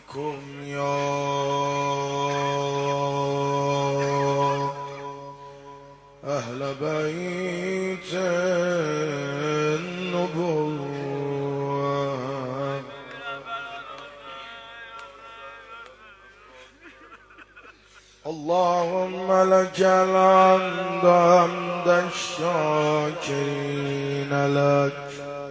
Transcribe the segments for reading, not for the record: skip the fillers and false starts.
عليكم يا أهل بيت النبوة. اللهم لك الحمد حمد الشاكرين لك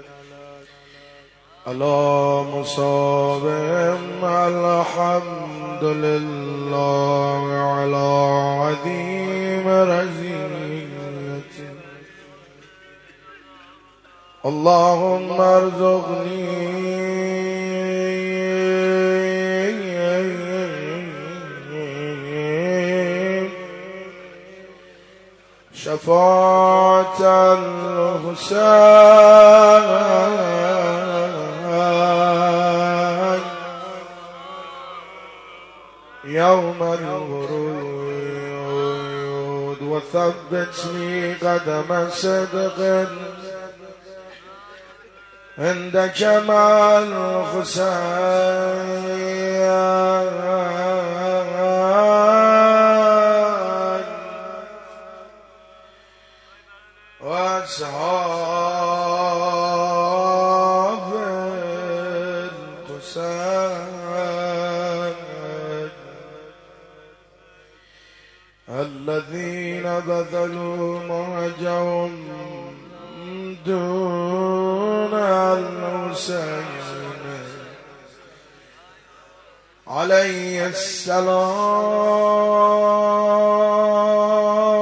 على مصابهم. الحمد لله على عظيم رزيته. اللهم ارزقني شفاعة الحسين يوم الورود، وثبتني قدم صدق عند جمال الحسين وأصحاب الحسين الذين بذلوا مهجهم دون الحسين عليه السلام.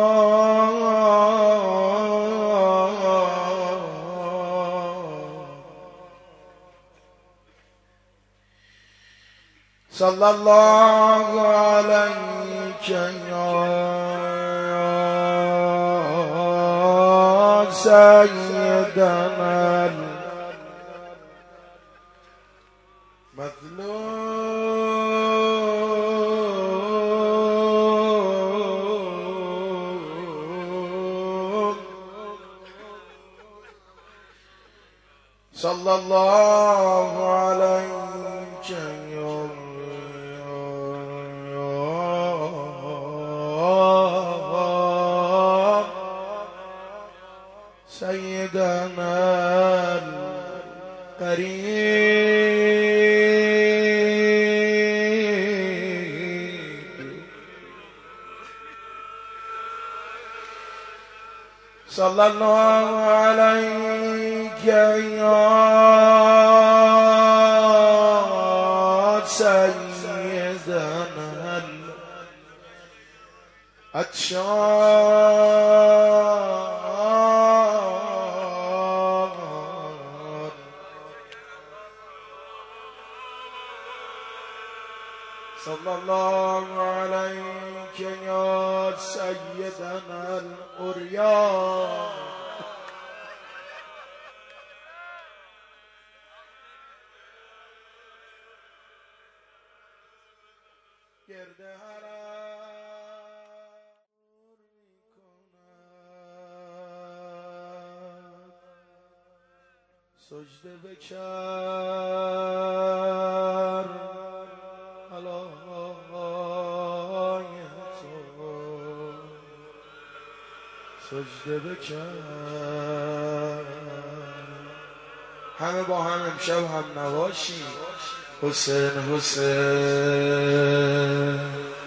صلى الله عليك يا سيدنا المظلوم. صلى الله عليك يا سيدنا القريب. صلى الله عليك يا سيدنا الأتشار. صلى الله عليك يا سيدنا الأريان. گرد حرم میکند سجده بکر علای تو، سجده بکر. همه با هم امشب هم نواشیم. حسین حسین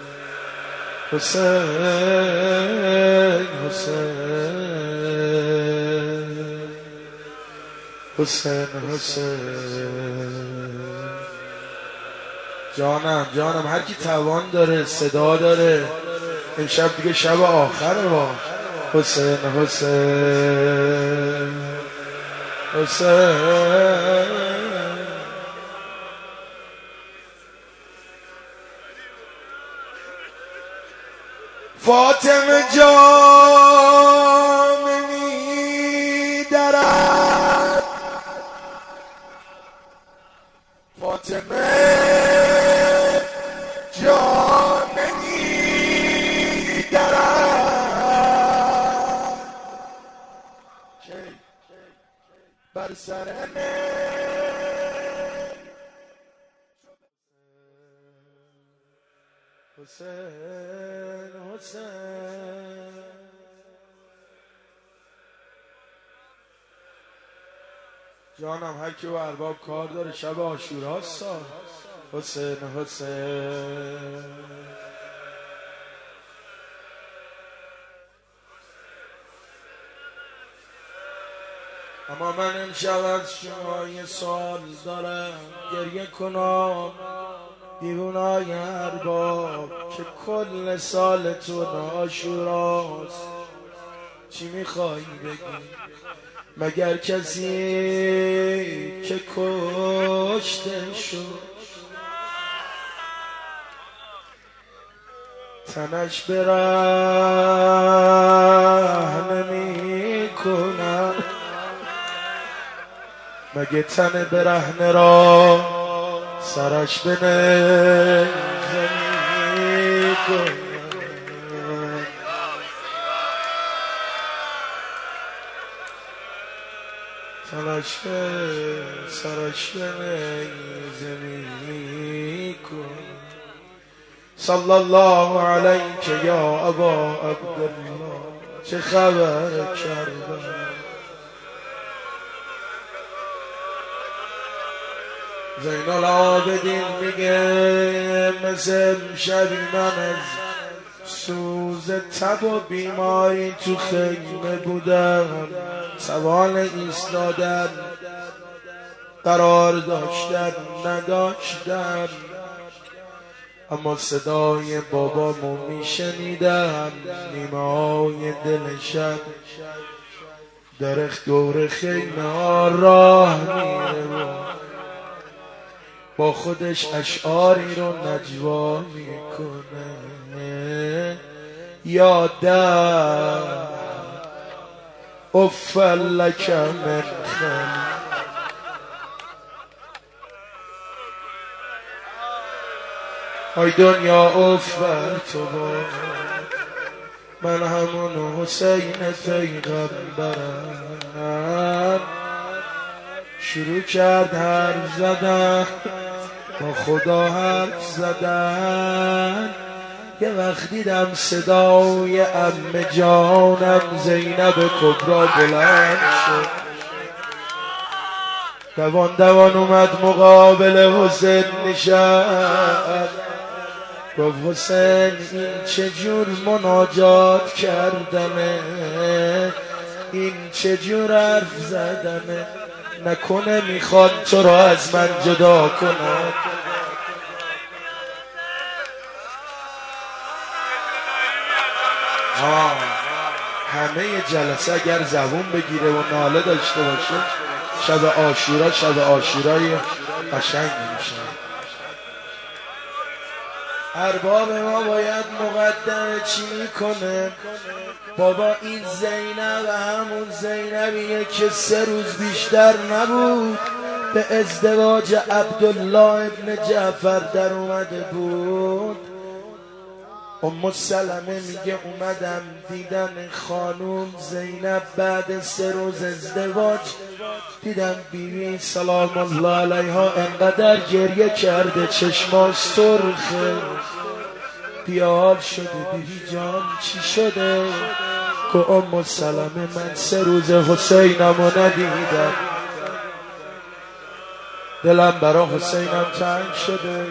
حسین حسین حسین حسین. جانم هر کی توان داره صدا داره امشب دیگه شب آخره. با حسین حسین حسین. فاطمه جان می‌درد، فاطمه جان می‌درد بر سر حسین حسین جانم، هر کی و ارباب کار داره شب عاشوراست. حسین حسین اما من امشب از شما یه سوال دارم، گریه کنم دیوونای ارباب که کل سالتون عاشوراست. چی میخوایی بگی؟ مگر کسی که کشته شد تنش برهنه میکنن؟ مگه تن برهنه را سرش به نیزه میکنن؟ سرش به نیزه میکنن. صلی الله علیک یا ابا عبدالله، چه خبر کربلا؟ زین العابدین میگه مثل شبی من از سوز تب و بیماری تو خیمه بودم، سوال ایستادن قرار داشتن نداشتم، اما صدای بابامو میشنیدم نیمه های دل شب درخت دور خیمه ها راه میره و با خودش اشعاری رو نجوا میکنه. یادم افل لک من خل، ای دنیا افر تو با من همون حسین پیغمبرم. شروع کرد حرف زدن با خدا، حرف زدن. یه وقت دیدم صدای عمه جانم زینب کبرا بلند شد، دوان دوان اومد مقابل حسین نشست، گفت حسین این چجور مناجات کردمه، این چجور حرف زدمه، نکنه میخواد تو را از من جدا کند؟ همه جلسه اگر زبون بگیره و ناله داشته باشه شب عاشورا شب عاشورای قشنگ میشه. ارباب ما باید مقدمه چی میکنه؟ بابا این زینب همون زینبیه که 3 روز بیشتر نبود به ازدواج عبدالله ابن جعفر در اومده بود. ام سلمه میگه اومدم دیدم خانوم زینب بعد 3 روز ازدواج دیدم بیبی سلام الله علیها انقدر گریه کرده چشما سرخه، بیال شده بیبی جان چی شده؟ که ام سلمه من 3 روز حسینمو ندیدم، دلم برا حسینم تنگ شده.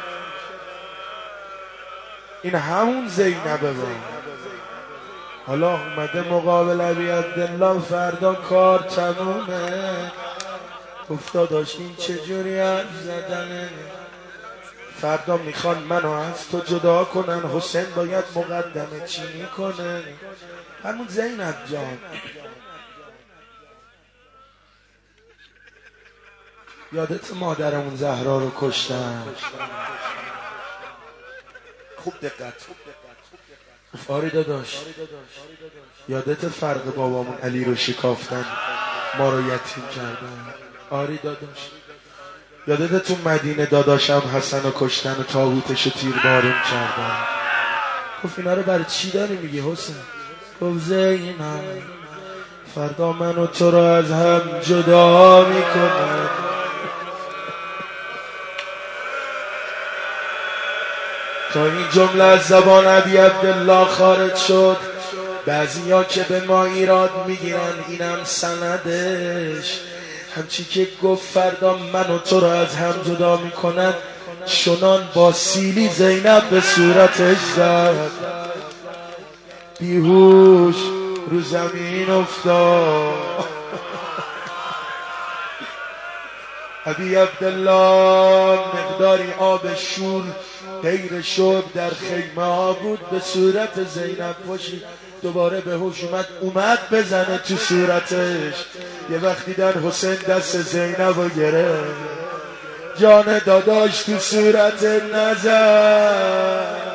این همون زینبه با حالا اومده مقابل ابی عبدالله، فردا کار تمومه. گفتا داشت این چجوری حرف زدنه؟ فردا میخوان منو از تو جدا کنن، حسین باید مقدمه چی میکنه؟ همون زینب جان یادت مادرمون زهرا رو کشتن؟ خوب دقت. آری داداش یادت فرق بابامون علی رو شکافتن ما رو یتیم کردن؟ آری داداش یادت تو مدینه داداشم حسن رو کشتن و تابوتش رو تیربارون کردن؟ گفت اینا رو برای چی داری میگی حسین؟ گفت زینب فردا من و تو رو از هم جدا میکنن. تا این جمله از زبان ابی عبدالله خارج شد، بعضیا که به ما ایراد میگیرن اینم سندش، همچی که گفت فردا من و تو را از هم جدا میکنن، چنان با سیلی زینب به صورتش زد، بیهوش رو زمین افتاد. ابی عبدالله مقداری آب شور غیر شب در خیمه ها بود، به صورت زینب پاشید، دوباره به هوش اومد بزنه تو صورتش. یه وقتی در حسین دست زینب رو گرفت، جان داداش تو صورت نزد.